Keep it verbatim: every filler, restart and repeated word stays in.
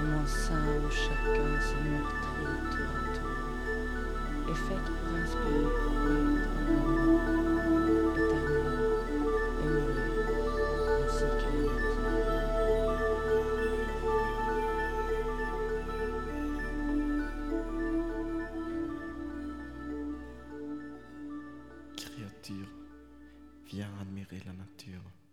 mon sein où chacun se meurtrit tour à tour, est faite pour inspirer, croître en amour éternel et muet, ainsi que Créature, viens admirer la nature.